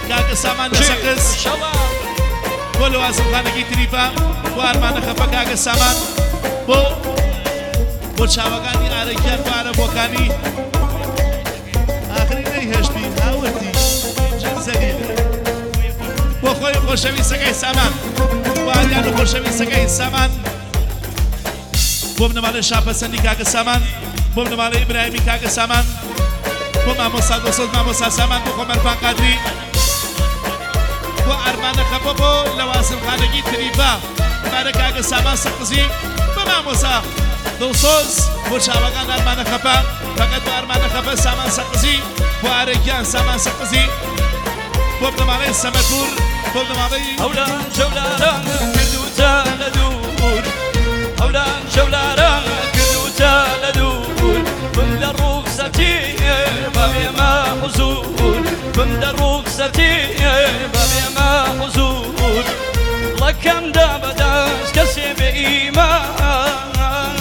کاکە سامان لەسەقز بۆ لەوازمخانەکەی تریفە بۆ ئارمانە خەفە کاکە سامان بۆ چاوەکانی ئارەکیان بۆ ئارەبۆکانی ئاخری نەیهێشتی هاوردی چەند زەلیلە بۆ خۆی خۆشەویستەکەی سامان بۆ ئاریان و خۆشەویستەکەی سامان بۆ بنەماڵەی شاپەسەندی کاکە سامان بۆ بنەماڵەی ئیبراهیمی کاکە سامان بۆ مامۆستا دۆسۆز مامۆستا سامان بۆ خۆمەرفان قادری بۆ ئارمانە خەفە بۆ لەوازمخانەکەی تریفە بارە کاکە سامان سەقزی بە مامۆستا دڵسۆز بۆ چاوەکان ئارمانە خەفە فەقەت بۆ ئارمانە خەفە سامان سەقزی بۆ ئارەگیان سامان سەقزی بۆ بنەماڵەی سەمەدور بۆ بنەماڵەی هەولان جەولاران کردوتە لە دوور هەولان جەولاران کردوتە لە دوور بم لە ڕوخسەتی بە بێمە حوزور بم لە ڕوخسەتی بە بێمە حوزور لەکەمدا بەدەست کەسێ بێ ئیمان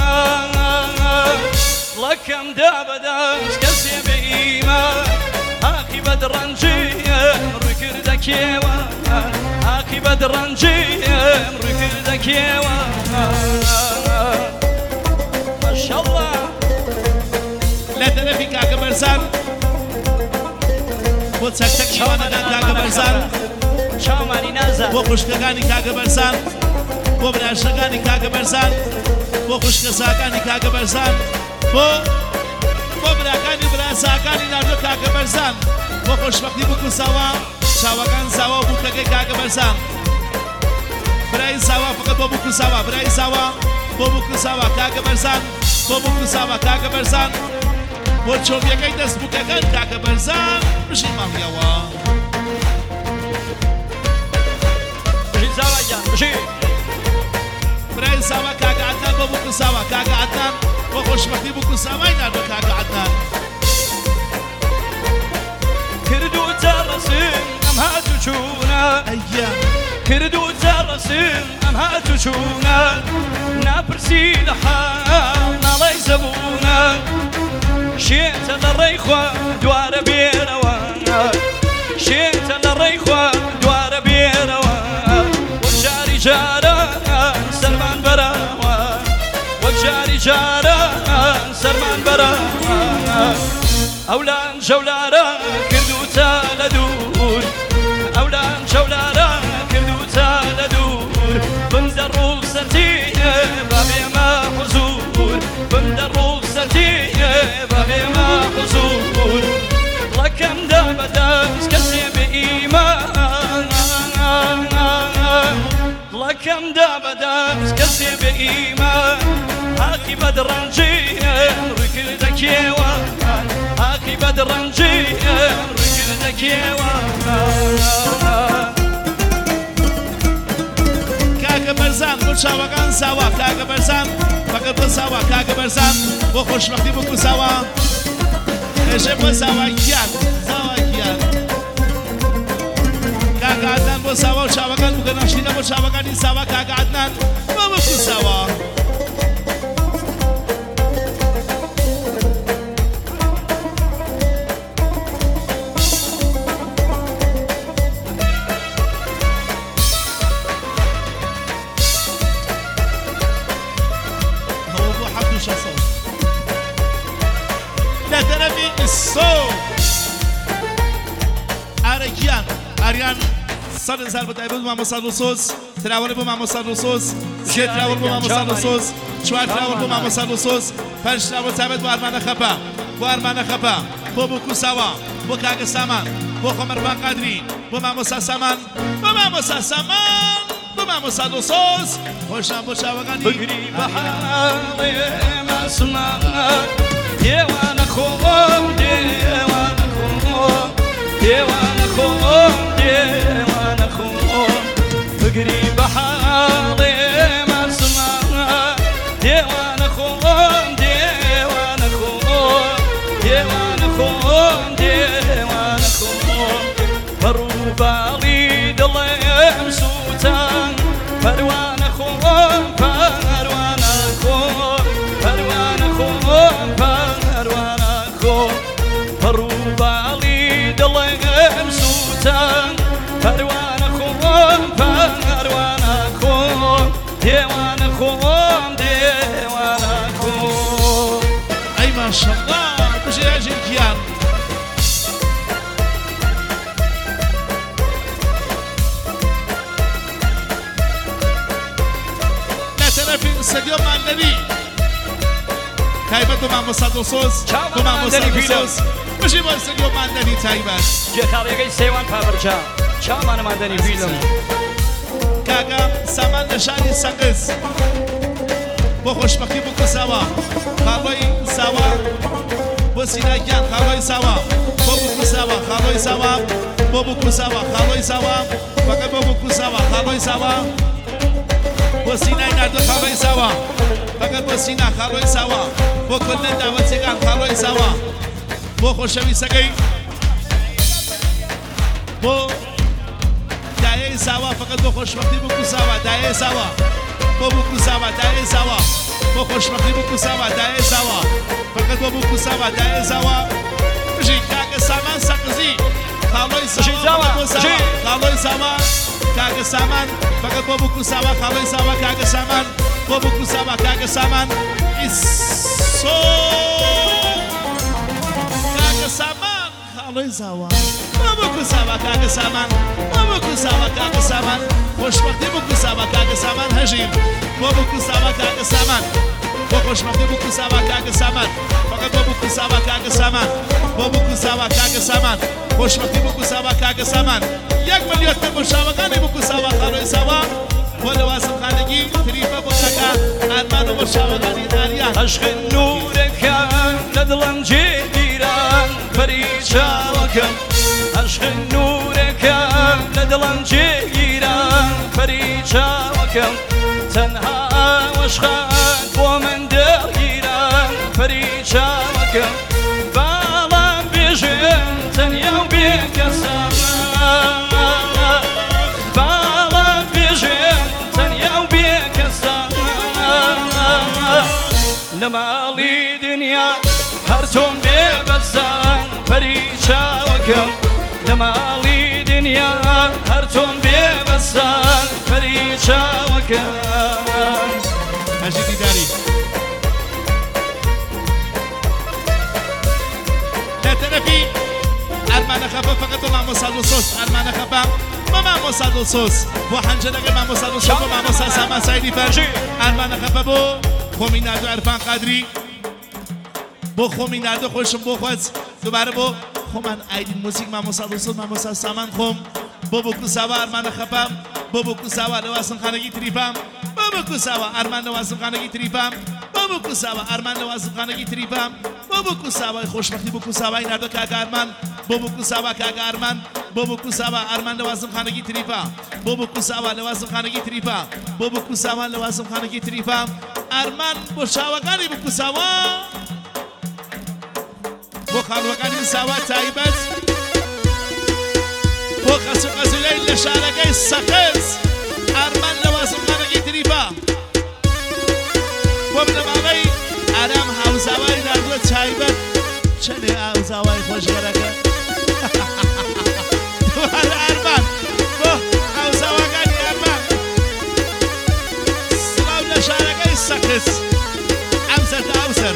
لەکەمدا بەدەست کەسێ بێ ئیمان عاقبەت ڕەنجیم ڕووی کردە کێوان عاقبەت ڕەنجیم ڕووی کردە کێوان ماشەڵڵا لە تەرەفی کاکە بەرزان بۆ چەکچەک شەوانەکان کاکە بەرزان چاومانی نازە بۆ خوشکەکانی کاکە بەرزان بۆ براشەکانی کاکە بەرزان بۆ خوشکە ساکانی کاکە بەرزان بۆ براکانی براساکانی ناردۆ کاکە بەرزان بۆ خۆشبەختی بکوسەوە چاوەکان زاوە بووکەکەی کاکە بەرزان برای زاوە فقط بۆ بکوسەوە برای زاوە بۆ بکوسەوە کاکە بەرزان بۆ بکوسەوە کاکە بەرزان بۆ چۆبیەکەی دەست بووکەکان کاکە بەرزان بژی ماڵیەوە بژی زاوە گیان بژی برای زاوە کاکە عەدنان بۆ بکوسەوە کاکە عەدنان بۆ خۆشبەختی بکوسەوەی ناردۆ کاکە عەدنان کردوتە ڕەسم ئەم هاتو چوونە کردوتە ڕەسم ئەم هاتو چوونە ناپرسی لە حاڵ ناڵەی زەبوونە شێتە لە ڕێی خوا دوارە بێرەوە شێتە لە ڕێی خوا دوارە بێرەوە وەک جاری جاران سەرمان بەراوە وەک جاری جاران سەرمان بەراوە ئەولان جەولارە کردوتە لە دوور ئەولان جەولارە کردوتە لە دوور بم دە ڕوخسەتی بە بێمە حوزور بم دە ڕوخسەتی بە بێمە حوزور لەکەمدا بەدەست کەسێ بێ ئیمان لەکەمدا بەدەست کەسێ بێ ئیمان عاقبەت ڕەنجیم ڕووی کردە کێوان عاقبەت ڕەنجیم ڕووی کردە کێوان کاکە بەرزان بۆ چاوەکان زاوە کاکە بەرزان فەقەت بۆ زاوە کاکە بەرزان بۆ خۆشبەختی بکوسەوە هێژێ بۆ زاواکیان زاواکیان کاکە عەدنان بۆ زاوە و چاوەکان بکە نەشتینە بۆ چاوەکانی زاوە کاکە عەدنان بۆ بکوسەوە لە تەرەفی ئیسۆ ئارەکیان ئاریان 100,000 بەتایبەت بۆ مامۆستا دڵسۆز تراوەڵی بۆ مامۆستا دڵسۆز سێ تراوەڵ بۆ مامۆستا دڵسۆز چوار تراوەڵ بۆ مامۆستا دڵسۆز پەنج تراوەڵ تایبەت بۆ ئارمانە خەپە بۆ ئارمانە خەپە بۆ بکوساوە بۆ کاکە سامان بۆ خۆمەرفان قادری بۆ مامۆستا سامان بۆ مامۆستا سامان بۆ مامۆستا دڵسۆز خۆشان بۆ چاوەکانی بگری بە حاڵێ مەسمان دێوانە خۆم دێوانە خۆم دێوانە خۆم دێوانە خۆم بگری بە حاڵێ مەسمان دێوانە خۆم دێوانە خۆم دێوانە خۆم دێوانە خۆم بەڕووباڵی دڵێم سووتان پەروانە خۆم پەروانە خۆم پەروانە خۆم پەروانە خۆم بەڕووباڵی دڵێم سووتان تایبەت بۆ مامۆستا دڵسۆز بۆ مامۆستا دڵسۆز بژی بۆ سەریۆ ماندەنی تایبەت جێخاڵیەکەی سێوان پابرجا چاوانەماندەنی فیلم کاکە سامان لە شاری سەقز بۆ خۆشبەختی بۆ کوساوە خاڵۆی ساوە بۆ سیناکیان خاڵۆی ساوە بۆ کوساوە خاڵۆی ساوە بۆ کوساوە خاڵۆی ساوە فەقەت بۆ کوساوە خاڵۆی ساوە بۆ سینای ناردە خاڵۆی ساوە فەقەت بۆ سینا خاڵۆی ساوە بۆ کردن داوەچێکان خاڵۆی ساوە بۆ خۆشەویستەکەی بۆ دایەی ساوە فەقەت بۆ خۆشبەختی بۆ کوساوە دایەی ساوە بۆ کوساوە دایەی ساوە بۆ خۆشبەختی بۆ کوساوە دایەی ساوە فەقەت بۆ کوساوە دایەی ساوە بژی کاکە سامان سەقزی خاڵۆی ساوە بۆ ساوە خاڵۆی ساوە کاکە سامان فقط بۆ کوساوە خاڵۆی ساوە کاکە سامان بۆ کوساوە کاکە سامان ئیسۆ کاکە سامان خاڵۆی ساوە بۆ کوساوە کاکە سامان بۆ کوساوە کاکە سامان خۆشبەختی بۆ کوساوە کاکە سامان هەژیم بۆ کوساوە کاکە سامان بۆ خۆشبەختی بۆ کوساوە کاکە سامان فقط بۆ کوساوە کاکە سامان بۆ کوساوە کاکە سامان خۆشبەختی بۆ کوساوە کاکە سامان 1 ملیۆن پێ بۆ شاوەکانی بۆ کوساوە خاڵۆی ساوە بۆ لەواسمخانەگی تریفە بۆ کاکە ئارمان و بۆ شاوەکانی ئاریان عەشقن نورەکان لە دڵم جێگیران پەریچاوەکەم عەشقن نورەکان لە دڵم جێگیران پەریچاوەکەم تەنها وەشخان بۆ من دەگیران پەریچاوەکەم باڵام بێژێن تەنیا و بێکەسان باڵام بێژێن تەنیا و بێکەسان لە ماڵی دنیا هەر تۆم بێبەسان پەریچاوەکەم لە ماڵی دنیا هەر تۆم بێبەسان پەریچاوەکەم هەژی دیداری لە تەرەفی ئەرمانە خەپە فقط بۆ مامۆستا دڵسۆز ئەرمانە خەپە بۆ مامۆستا دڵسۆز بۆ حەنجەرەکەی مامۆستا دڵسۆز بۆ مامۆستا سامان سایدی فەر ئەرمانە خەپە بۆ خۆمی ناردۆ ئەرفان قادری بۆ خۆمی ناردۆ خۆشم بۆ خۆت دووبارە بۆ خۆمان ئایدین موزیک مامۆستا دڵسۆز مامۆستا سامان خۆم بۆ کوساوە ئەرمانە خەپەم بۆ کوساوە لەواسمخانەگی تریفام بۆ کوساوە ئەرمان لەواسمخانەگی تریفام بۆ کوساوە ئەرمان لەواسمخانەگی تریفام بۆ کوساوە خۆشبەختی بۆ کوساوای ناردۆ کاکە ئەرمان بۆ کوساوە کاکە ئەرمان بۆ کوساوە ئەرمان لەواسمخانەگی تریفا بۆ کوساوە لەواسمخانەگی تریفا بۆ کوساوە لەواسمخانەگی تریفا ئەرمان بۆ شاوەکانی بۆ کوساوە بۆ خاڵوەکانی ساوە تایبەت بۆ قەسوقەزولەی لە شارەکەی سەقز ئەرمان لەواسمخانەگی تریفا بۆ بنەماڵەی ئارام هاوزاوای ناردووە تایبەت چەندێ ئاوزاوای خۆشگەرەکە دووبارە ئەرمان بۆ ئاوزاواکانی ئەرمان سڵاو لە شارەکەی سەقز ئەمسەر تا ئەوسەر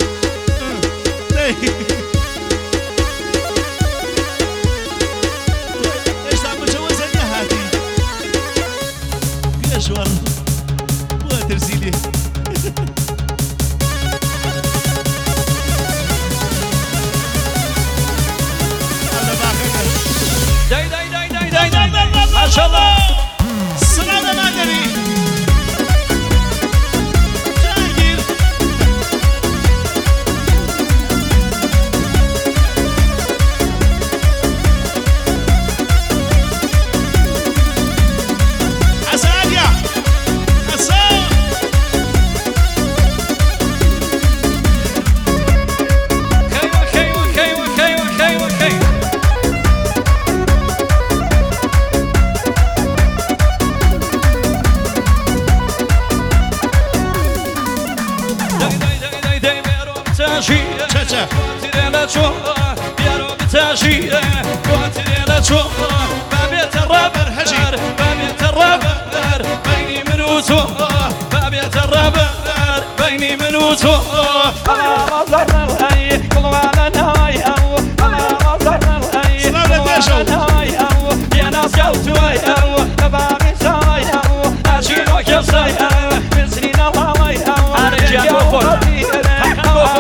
هێشتا بچەوە زەنیە هاتی پێشوەڕ بۆ ترسیلێ ماشاءالله سلام مادری جاگیر حسانیا حسان تاجيه وتريلا شو بابيت الرابر هجر بابيت الرابر بيني من وتو بابيت الرابر بيني من وتو انا مصدر الهي كل ما انا هاي او انا مصدر الهي كل ما انا هاي او يا ناس قوتوا او بابي ساي او اشيلك يا ساي من سنين الله او انا جاي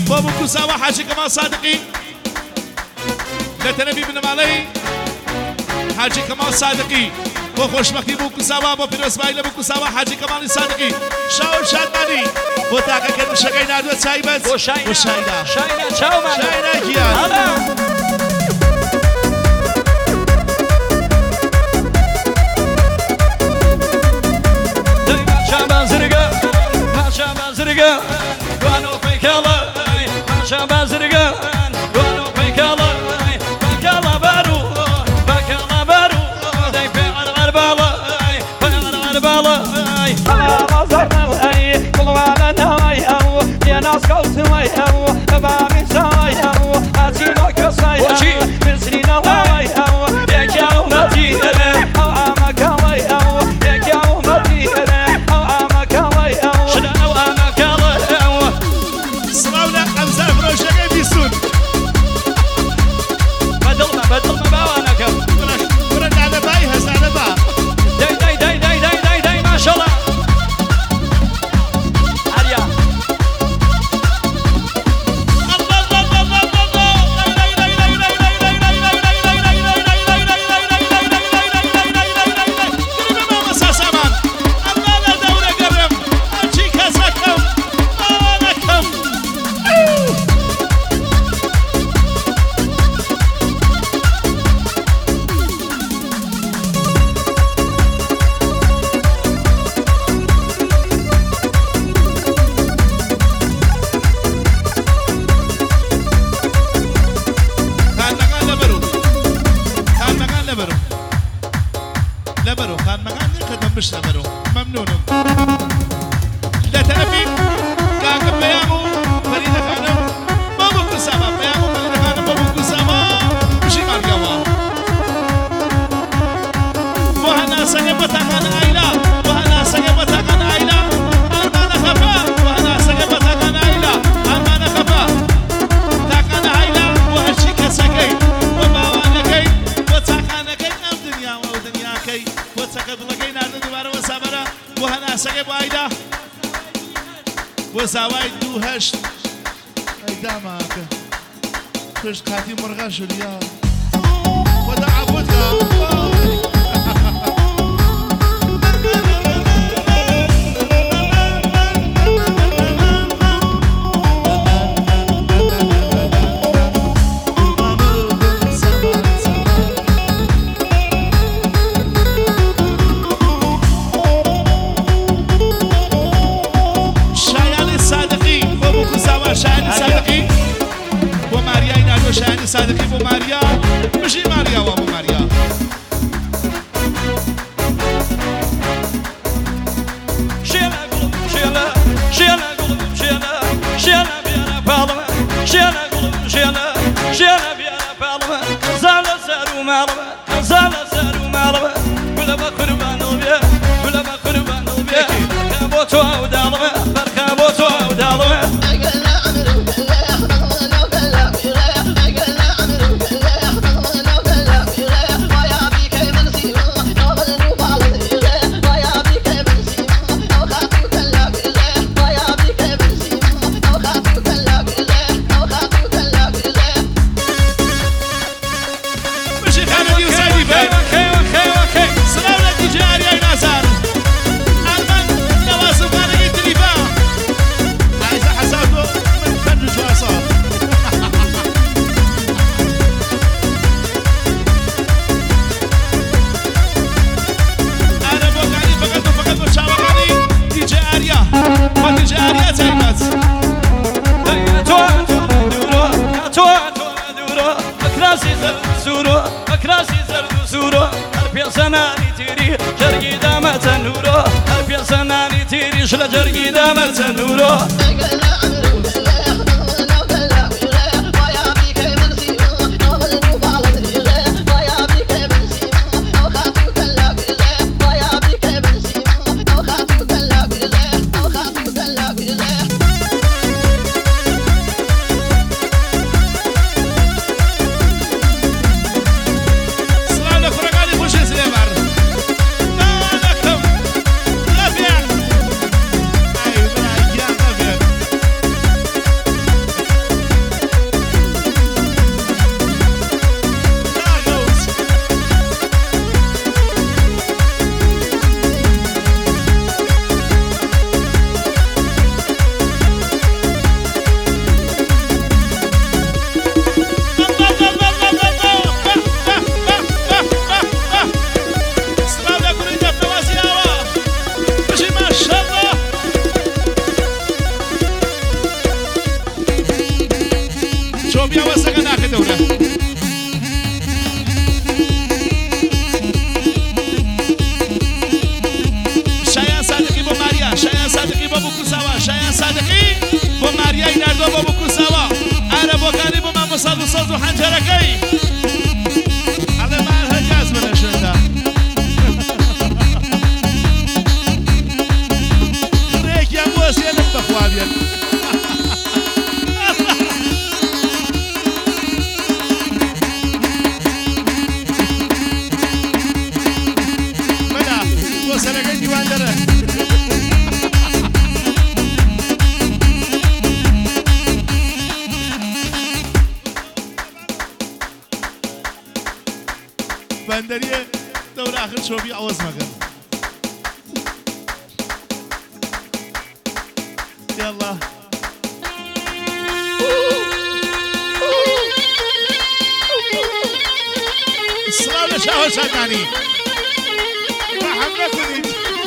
بابو كوساوة حاجي كمال صادقي لتنبي بن مالي حاجي كمال صادقي بو خوشبختي بو كوساوة بو فيروز بايلة بو كوساوة حاجي كمال صادقي شاو شادماني بو تاكا كن شكاي نادو تسايبت بو شاينا شاينا شاو مانا شاينا كيان زرقان وانو فيك الله ما شابه زرقان وانو فيك الله فيك الله بارو فيك الله بارو داي في الغربالة في الغربالة أنا زرنا أي كل وانا ناي أو يا ناس قلت ما أو بابي ساي أو أتينا كساي أو من سنين واي أو يا كاو مدينة أو أما كاوي أو يا كاو مدينة أو أما كاوي أو شنو أنا كاوي صلاونا أمزار بروشة بيسون بدل ما وانا كم ورد على باي هز على با داي ما شاء الله عليا لبرو كان مكان خدمة مش لبرو ممنون لا تنفي كان بيامو فريدة خانم بابو كسامة بيامو فريدة خانم بابو كسامة مشي ماركوا وهنا سجبتها كان عيلة وهنا سجبتها كان عيلة أرمان خفا وهنا سجبتها كان عيلة أرمان خفا تاكان عيلة وهالشي كسكي وباوانكي وتاكانكي أم دنيا ودنياكي وتكدلكي نادن دوباره وسامرا وهنا سجب عيلة وزاوي دو هشت ايدامك فش قاتي مرغاش اليوم ودعبتها شاهد صادقي بو ماريا مشي ماريا وابو ماريا شيلا قلب شيلا قلب شيلا بيانا فاطمة شيلا قلب شيلا بيانا فاطمة زال سارو مالمة ولا بقربان البيا ولا بقربان البيا كابوتو ودالمة بركابوتو ودالمة أكراسي زرد سورو أربع سناني تيري جرقي دامة نورو أربع سناني تيري شل جرقي دامة نورو بەغەی هەڵێمان هەرگاز بنە شوێندا ڕێکیان بۆسێنم بەخوا بێن بەنا بۆ سەرەکەی دیوان دەرە بەندەریە دەورە ئاخر چۆبی ئەوەز مەکەن یاڵڵا سڵاو لە چاوەچاکانی ڕەحەم نەکوونیت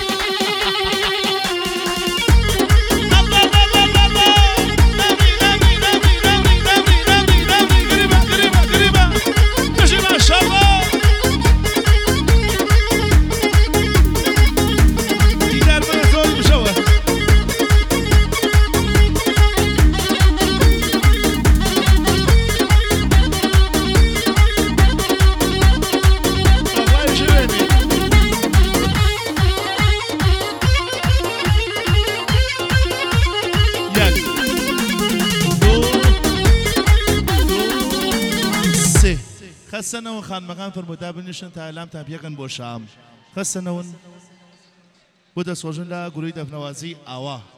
خەسەنەوە خانمەکان فرموودا بنیشن تا ئەلام تاپیەکەن بۆ شام خەسەنەون بۆ دەسۆژن لە گروهی دەفنەوازی ئاوا